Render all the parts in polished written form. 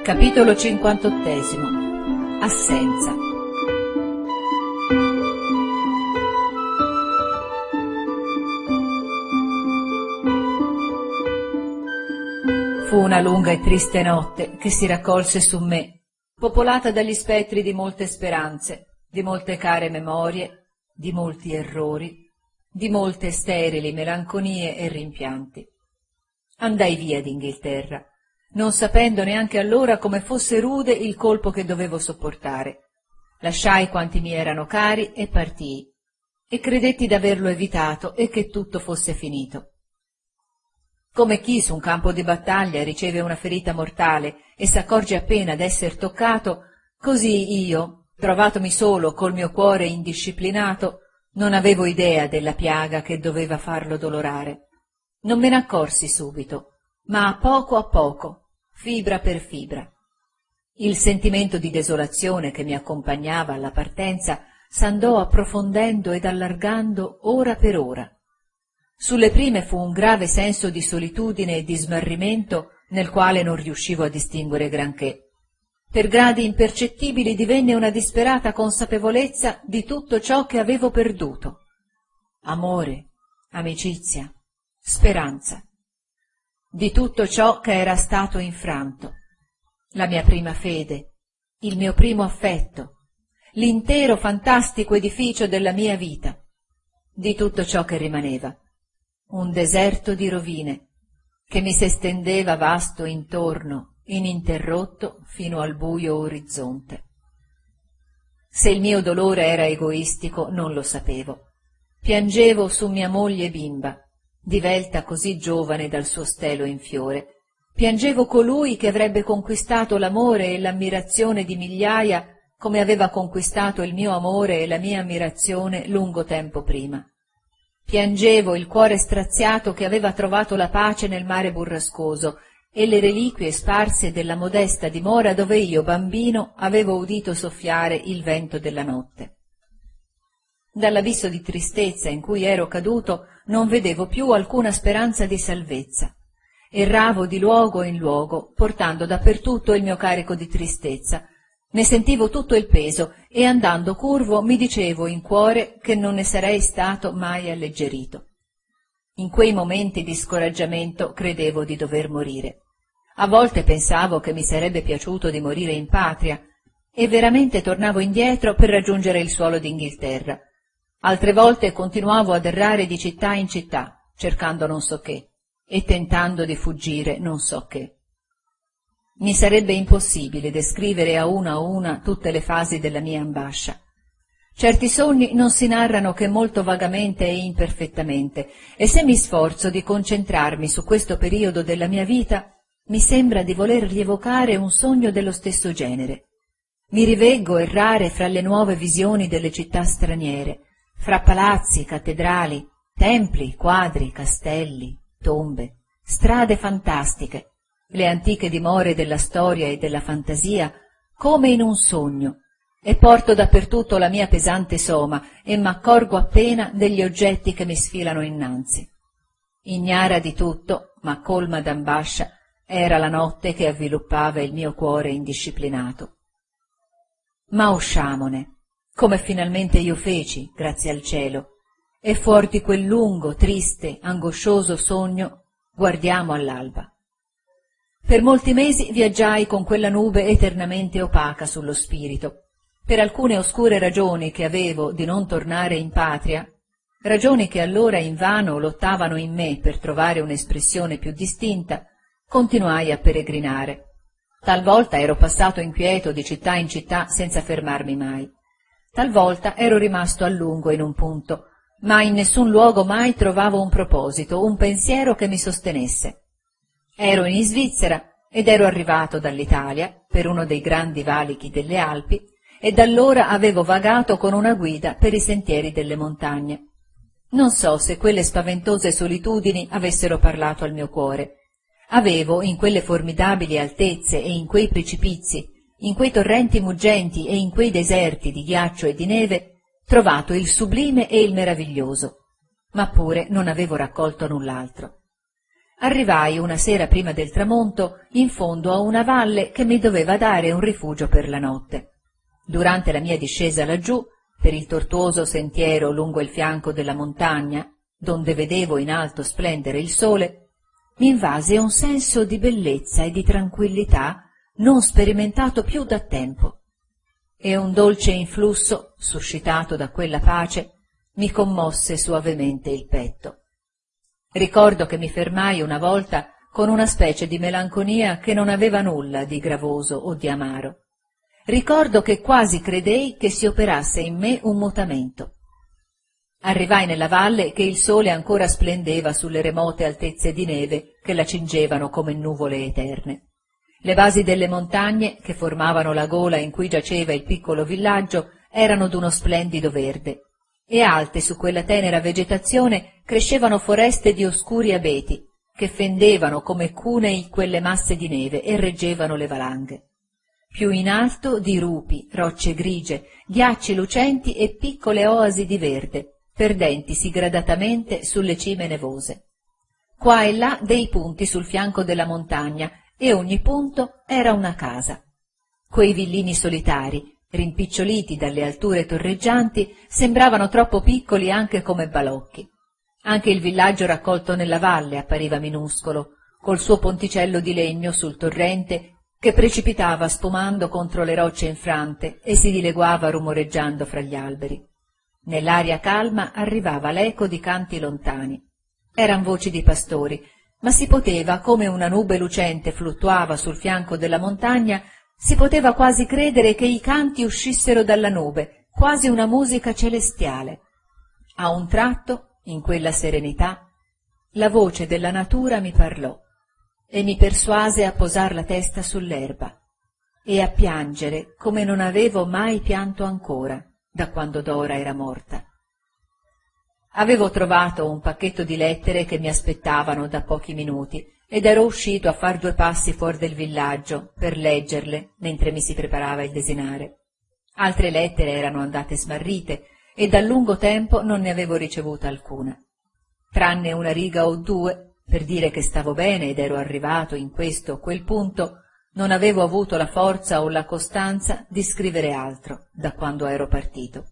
Capitolo 58. Assenza. Fu una lunga e triste notte che si raccolse su me, popolata dagli spettri di molte speranze, di molte care memorie, di molti errori, di molte sterili melanconie e rimpianti. Andai via d'Inghilterra, non sapendo neanche allora come fosse rude il colpo che dovevo sopportare. Lasciai quanti mi erano cari e partii, e credetti d'averlo evitato e che tutto fosse finito. Come chi su un campo di battaglia riceve una ferita mortale e s'accorge appena d'esser toccato, così io, trovatomi solo col mio cuore indisciplinato, non avevo idea della piaga che doveva farlo dolorare. Non me n'accorsi subito, ma a poco, fibra per fibra. Il sentimento di desolazione che mi accompagnava alla partenza s'andò approfondendo ed allargando ora per ora. Sulle prime fu un grave senso di solitudine e di smarrimento nel quale non riuscivo a distinguere granché. Per gradi impercettibili divenne una disperata consapevolezza di tutto ciò che avevo perduto. Amore, amicizia, speranza. Di tutto ciò che era stato infranto. La mia prima fede, il mio primo affetto, l'intero fantastico edificio della mia vita. Di tutto ciò che rimaneva. Un deserto di rovine che mi s'estendeva vasto intorno, ininterrotto fino al buio orizzonte. Se il mio dolore era egoistico non lo sapevo. Piangevo su mia moglie bimba, divelta così giovane dal suo stelo in fiore. Piangevo colui che avrebbe conquistato l'amore e l'ammirazione di migliaia come aveva conquistato il mio amore e la mia ammirazione lungo tempo prima. Piangevo il cuore straziato che aveva trovato la pace nel mare burrascoso e le reliquie sparse della modesta dimora dove io, bambino, avevo udito soffiare il vento della notte. Dall'abisso di tristezza in cui ero caduto non vedevo più alcuna speranza di salvezza. Erravo di luogo in luogo, portando dappertutto il mio carico di tristezza. Ne sentivo tutto il peso e andando curvo mi dicevo in cuore che non ne sarei stato mai alleggerito. In quei momenti di scoraggiamento credevo di dover morire. A volte pensavo che mi sarebbe piaciuto di morire in patria e veramente tornavo indietro per raggiungere il suolo d'Inghilterra. Altre volte continuavo ad errare di città in città, cercando non so che, e tentando di fuggire non so che. Mi sarebbe impossibile descrivere a una tutte le fasi della mia ambascia. Certi sogni non si narrano che molto vagamente e imperfettamente, e se mi sforzo di concentrarmi su questo periodo della mia vita, mi sembra di voler rievocare un sogno dello stesso genere. Mi riveggo errare fra le nuove visioni delle città straniere, fra palazzi, cattedrali, templi, quadri, castelli, tombe, strade fantastiche, le antiche dimore della storia e della fantasia, come in un sogno, e porto dappertutto la mia pesante soma e m'accorgo appena degli oggetti che mi sfilano innanzi. Ignara di tutto, ma colma d'ambascia, era la notte che avviluppava il mio cuore indisciplinato. Ma usciamone, come finalmente io feci, grazie al cielo, e fuor di quel lungo, triste, angoscioso sogno guardiamo all'alba. Per molti mesi viaggiai con quella nube eternamente opaca sullo spirito, per alcune oscure ragioni che avevo di non tornare in patria, ragioni che allora invano lottavano in me per trovare un'espressione più distinta, continuai a peregrinare. Talvolta ero passato inquieto di città in città senza fermarmi mai. Talvolta ero rimasto a lungo in un punto, ma in nessun luogo mai trovavo un proposito, un pensiero che mi sostenesse. Ero in Svizzera ed ero arrivato dall'Italia per uno dei grandi valichi delle Alpi e da allora avevo vagato con una guida per i sentieri delle montagne. Non so se quelle spaventose solitudini avessero parlato al mio cuore. Avevo in quelle formidabili altezze e in quei precipizi, in quei torrenti muggenti e in quei deserti di ghiaccio e di neve, trovato il sublime e il meraviglioso, ma pure non avevo raccolto null'altro. Arrivai una sera prima del tramonto in fondo a una valle che mi doveva dare un rifugio per la notte. Durante la mia discesa laggiù, per il tortuoso sentiero lungo il fianco della montagna, donde vedevo in alto splendere il sole, mi invase un senso di bellezza e di tranquillità non sperimentato più da tempo, e un dolce influsso, suscitato da quella pace, mi commosse soavemente il petto. Ricordo che mi fermai una volta con una specie di melanconia che non aveva nulla di gravoso o di amaro. Ricordo che quasi credei che si operasse in me un mutamento. Arrivai nella valle che il sole ancora splendeva sulle remote altezze di neve che la cingevano come nuvole eterne. Le basi delle montagne, che formavano la gola in cui giaceva il piccolo villaggio, erano d'uno splendido verde, e alte su quella tenera vegetazione crescevano foreste di oscuri abeti, che fendevano come cunei quelle masse di neve e reggevano le valanghe. Più in alto dirupi, rocce grigie, ghiacci lucenti e piccole oasi di verde, perdentisi gradatamente sulle cime nevose. Qua e là dei punti sul fianco della montagna, e ogni punto era una casa. Quei villini solitari, rimpiccioliti dalle alture torreggianti, sembravano troppo piccoli anche come balocchi. Anche il villaggio raccolto nella valle appariva minuscolo, col suo ponticello di legno sul torrente che precipitava spumando contro le rocce infrante e si dileguava rumoreggiando fra gli alberi. Nell'aria calma arrivava l'eco di canti lontani. Eran voci di pastori, ma si poteva, come una nube lucente fluttuava sul fianco della montagna, si poteva quasi credere che i canti uscissero dalla nube, quasi una musica celestiale. A un tratto, in quella serenità, la voce della natura mi parlò e mi persuase a posar la testa sull'erba e a piangere come non avevo mai pianto ancora da quando Dora era morta. Avevo trovato un pacchetto di lettere che mi aspettavano da pochi minuti ed ero uscito a far 2 passi fuori del villaggio per leggerle mentre mi si preparava il desinare. Altre lettere erano andate smarrite e da lungo tempo non ne avevo ricevuta alcuna. Tranne una riga o 2 per dire che stavo bene ed ero arrivato in questo o quel punto, non avevo avuto la forza o la costanza di scrivere altro da quando ero partito.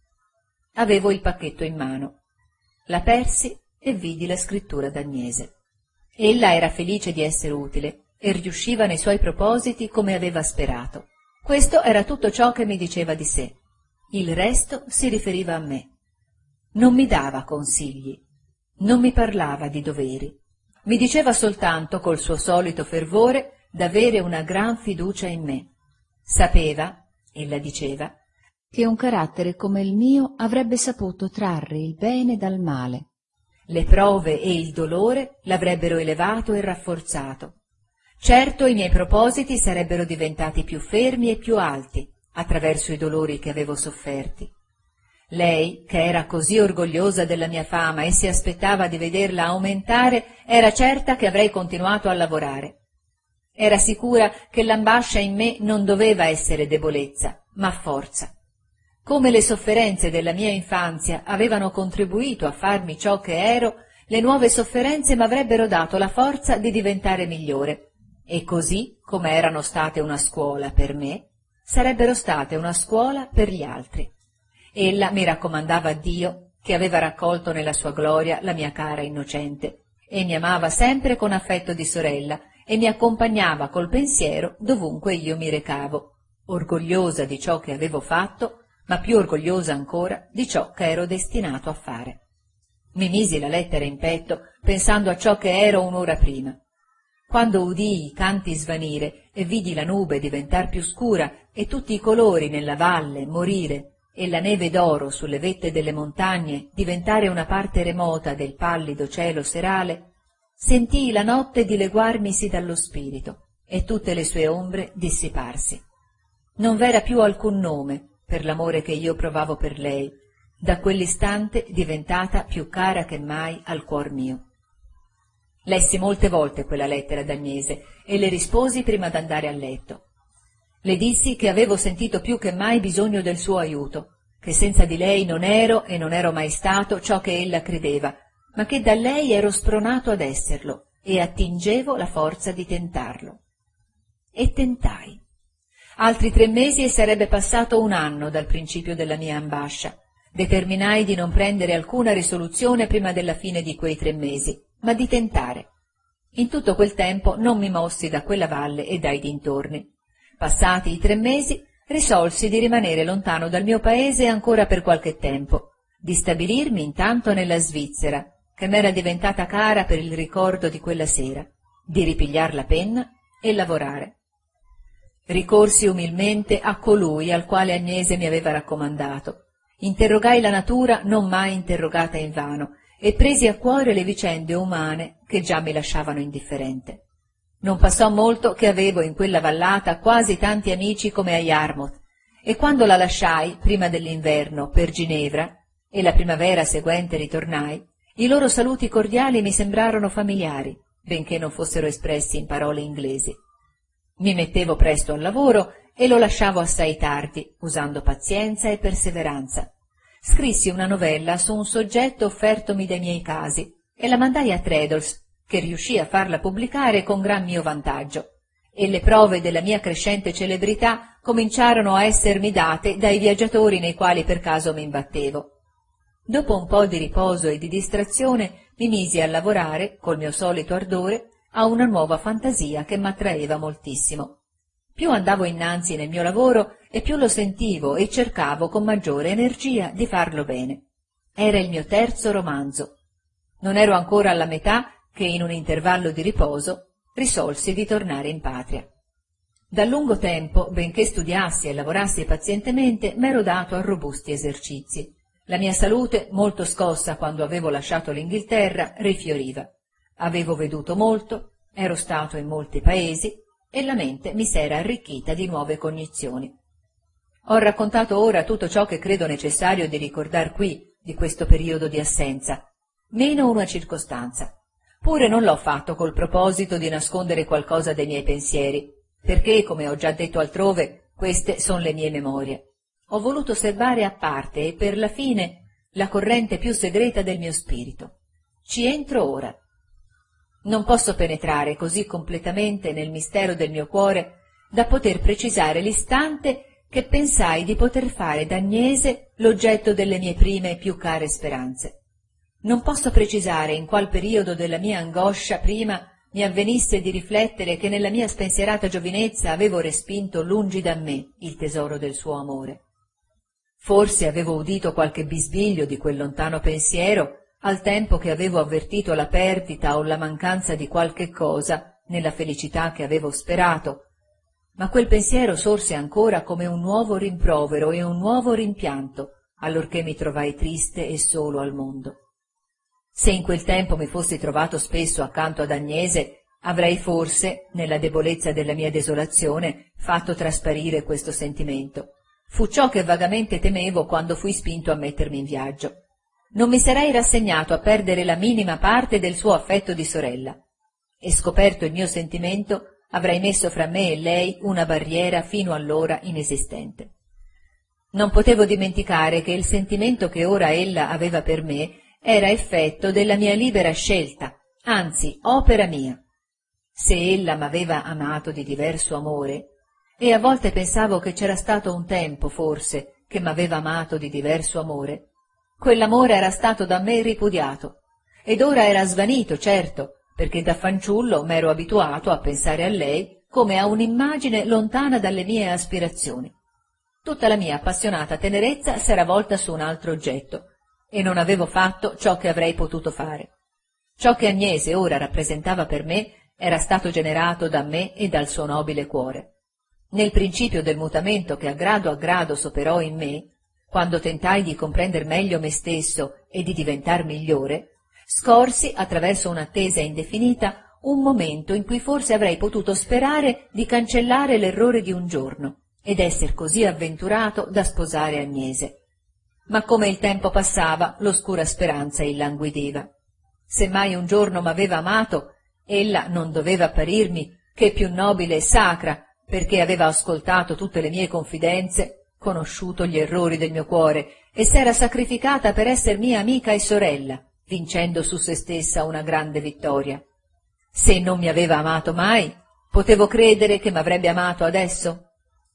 Avevo il pacchetto in mano. L'apersi e vidi la scrittura d'Agnese. Ella era felice di essere utile e riusciva nei suoi propositi come aveva sperato. Questo era tutto ciò che mi diceva di sé. Il resto si riferiva a me. Non mi dava consigli, non mi parlava di doveri. Mi diceva soltanto, col suo solito fervore, d'avere una gran fiducia in me. Sapeva, ella diceva, che un carattere come il mio avrebbe saputo trarre il bene dal male. Le prove e il dolore l'avrebbero elevato e rafforzato. Certo i miei propositi sarebbero diventati più fermi e più alti attraverso i dolori che avevo sofferti. Lei, che era così orgogliosa della mia fama e si aspettava di vederla aumentare, era certa che avrei continuato a lavorare. Era sicura che l'ambascia in me non doveva essere debolezza, ma forza. Come le sofferenze della mia infanzia avevano contribuito a farmi ciò che ero, le nuove sofferenze m'avrebbero dato la forza di diventare migliore, e così, come erano state una scuola per me, sarebbero state una scuola per gli altri. Ella mi raccomandava a Dio, che aveva raccolto nella sua gloria la mia cara innocente, e mi amava sempre con affetto di sorella, e mi accompagnava col pensiero dovunque io mi recavo, orgogliosa di ciò che avevo fatto, ma più orgogliosa ancora di ciò che ero destinato a fare. Mi misi la lettera in petto, pensando a ciò che ero un'ora prima. Quando udii i canti svanire e vidi la nube diventar più scura e tutti i colori nella valle morire e la neve d'oro sulle vette delle montagne diventare una parte remota del pallido cielo serale, sentii la notte dileguarmisi dallo spirito e tutte le sue ombre dissiparsi. Non v'era più alcun nome per l'amore che io provavo per lei, da quell'istante diventata più cara che mai al cuor mio. Lessi molte volte quella lettera d'Agnese e le risposi prima d'andare a letto. Le dissi che avevo sentito più che mai bisogno del suo aiuto, che senza di lei non ero e non ero mai stato ciò che ella credeva, ma che da lei ero spronato ad esserlo e attingevo la forza di tentarlo. E tentai. Altri 3 mesi e sarebbe passato 1 anno dal principio della mia ambascia. Determinai di non prendere alcuna risoluzione prima della fine di quei 3 mesi, ma di tentare. In tutto quel tempo non mi mossi da quella valle e dai dintorni. Passati i 3 mesi, risolsi di rimanere lontano dal mio paese ancora per qualche tempo, di stabilirmi intanto nella Svizzera, che m'era diventata cara per il ricordo di quella sera, di ripigliar la penna e lavorare. Ricorsi umilmente a colui al quale Agnese mi aveva raccomandato. Interrogai la natura non mai interrogata invano e presi a cuore le vicende umane che già mi lasciavano indifferente. Non passò molto che avevo in quella vallata quasi tanti amici come a Yarmouth, e quando la lasciai, prima dell'inverno, per Ginevra, e la primavera seguente ritornai, i loro saluti cordiali mi sembrarono familiari, benché non fossero espressi in parole inglesi. Mi mettevo presto al lavoro e lo lasciavo assai tardi, usando pazienza e perseveranza. Scrissi una novella su un soggetto offertomi dai miei casi e la mandai a Traddles, che riuscì a farla pubblicare con gran mio vantaggio, e le prove della mia crescente celebrità cominciarono a essermi date dai viaggiatori nei quali per caso mi imbattevo. Dopo un po' di riposo e di distrazione mi misi a lavorare, col mio solito ardore, a una nuova fantasia che m'attraeva moltissimo. Più andavo innanzi nel mio lavoro e più lo sentivo e cercavo con maggiore energia di farlo bene. Era il mio 3° romanzo. Non ero ancora alla metà che, in un intervallo di riposo, risolsi di tornare in patria. Da lungo tempo, benché studiassi e lavorassi pazientemente, m'ero dato a robusti esercizi. La mia salute, molto scossa quando avevo lasciato l'Inghilterra, rifioriva. Avevo veduto molto, ero stato in molti paesi e la mente mi s'era arricchita di nuove cognizioni. Ho raccontato ora tutto ciò che credo necessario di ricordar qui, di questo periodo di assenza, meno una circostanza. Pure non l'ho fatto col proposito di nascondere qualcosa dei miei pensieri, perché, come ho già detto altrove, queste son le mie memorie. Ho voluto serbare a parte e per la fine la corrente più segreta del mio spirito. Ci entro ora. Non posso penetrare così completamente nel mistero del mio cuore da poter precisare l'istante che pensai di poter fare d'Agnese l'oggetto delle mie prime e più care speranze. Non posso precisare in qual periodo della mia angoscia prima mi avvenisse di riflettere che nella mia spensierata giovinezza avevo respinto lungi da me il tesoro del suo amore. Forse avevo udito qualche bisbiglio di quel lontano pensiero al tempo che avevo avvertito la perdita o la mancanza di qualche cosa nella felicità che avevo sperato, ma quel pensiero sorse ancora come un nuovo rimprovero e un nuovo rimpianto allorché mi trovai triste e solo al mondo. Se in quel tempo mi fossi trovato spesso accanto ad Agnese, avrei forse, nella debolezza della mia desolazione, fatto trasparire questo sentimento. Fu ciò che vagamente temevo quando fui spinto a mettermi in viaggio. Non mi sarei rassegnato a perdere la minima parte del suo affetto di sorella, e scoperto il mio sentimento avrei messo fra me e lei una barriera fino allora inesistente. Non potevo dimenticare che il sentimento che ora ella aveva per me era effetto della mia libera scelta, anzi opera mia. Se ella m'aveva amato di diverso amore, e a volte pensavo che c'era stato un tempo, forse, che m'aveva amato di diverso amore, quell'amore era stato da me ripudiato, ed ora era svanito, certo, perché da fanciullo m'ero abituato a pensare a lei come a un'immagine lontana dalle mie aspirazioni. Tutta la mia appassionata tenerezza s'era volta su un altro oggetto, e non avevo fatto ciò che avrei potuto fare. Ciò che Agnese ora rappresentava per me era stato generato da me e dal suo nobile cuore. Nel principio del mutamento che a grado s'operò in me, quando tentai di comprender meglio me stesso e di diventar migliore, scorsi, attraverso un'attesa indefinita, un momento in cui forse avrei potuto sperare di cancellare l'errore di un giorno ed esser così avventurato da sposare Agnese. Ma come il tempo passava, l'oscura speranza illanguidiva. Se mai un giorno m'aveva amato, ella non doveva apparirmi che più nobile e sacra, perché aveva ascoltato tutte le mie confidenze, conosciuto gli errori del mio cuore e s'era sacrificata per esser mia amica e sorella, vincendo su se stessa una grande vittoria. Se non mi aveva amato mai, potevo credere che m'avrebbe amato adesso?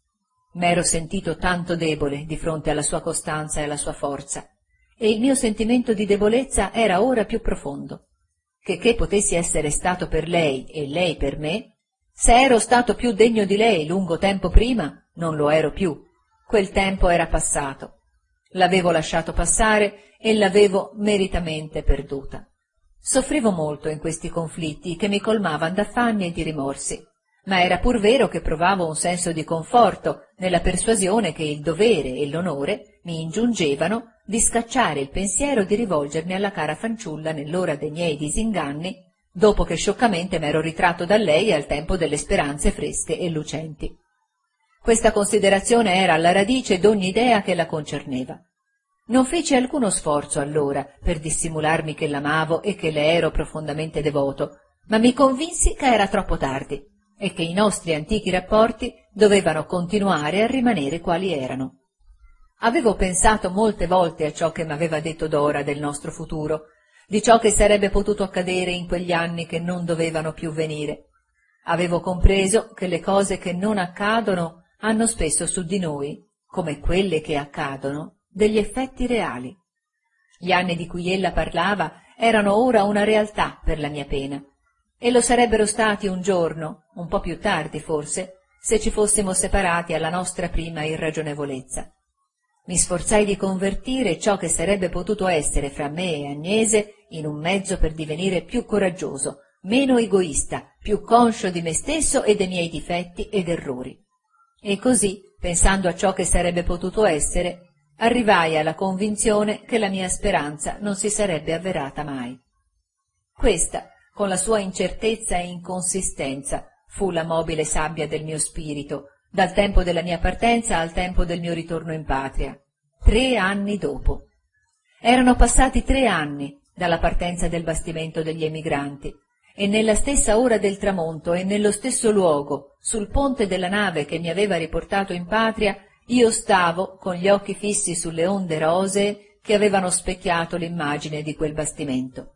M'ero sentito tanto debole di fronte alla sua costanza e alla sua forza, e il mio sentimento di debolezza era ora più profondo. Che potessi essere stato per lei e lei per me, se ero stato più degno di lei lungo tempo prima, non lo ero più. Quel tempo era passato. L'avevo lasciato passare e l'avevo meritamente perduta. Soffrivo molto in questi conflitti che mi colmavan d'affanni e di rimorsi, ma era pur vero che provavo un senso di conforto nella persuasione che il dovere e l'onore mi ingiungevano di scacciare il pensiero di rivolgermi alla cara fanciulla nell'ora dei miei disinganni, dopo che scioccamente m'ero ritratto da lei al tempo delle speranze fresche e lucenti. Questa considerazione era alla radice d'ogni idea che la concerneva. Non feci alcuno sforzo allora per dissimularmi che l'amavo e che le ero profondamente devoto, ma mi convinsi che era troppo tardi e che i nostri antichi rapporti dovevano continuare a rimanere quali erano. Avevo pensato molte volte a ciò che m'aveva detto Dora del nostro futuro, di ciò che sarebbe potuto accadere in quegli anni che non dovevano più venire. Avevo compreso che le cose che non accadono hanno spesso su di noi, come quelle che accadono, degli effetti reali. Gli anni di cui ella parlava erano ora una realtà per la mia pena, e lo sarebbero stati un giorno, un po' più tardi forse, se ci fossimo separati alla nostra prima irragionevolezza. Mi sforzai di convertire ciò che sarebbe potuto essere fra me e Agnese in un mezzo per divenire più coraggioso, meno egoista, più conscio di me stesso e dei miei difetti ed errori. E così, pensando a ciò che sarebbe potuto essere, arrivai alla convinzione che la mia speranza non si sarebbe avverata mai. Questa, con la sua incertezza e inconsistenza, fu la mobile sabbia del mio spirito, dal tempo della mia partenza al tempo del mio ritorno in patria, 3 anni dopo. Erano passati 3 anni dalla partenza del bastimento degli emigranti, e nella stessa ora del tramonto e nello stesso luogo, sul ponte della nave che mi aveva riportato in patria, io stavo con gli occhi fissi sulle onde rosee che avevano specchiato l'immagine di quel bastimento.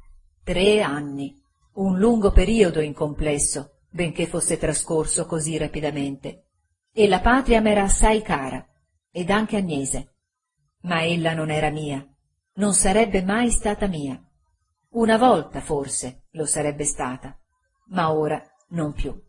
3 anni, un lungo periodo in complesso, benché fosse trascorso così rapidamente. E la patria m'era assai cara, ed anche Agnese. Ma ella non era mia, non sarebbe mai stata mia. Una volta, forse, lo sarebbe stata, ma ora non più.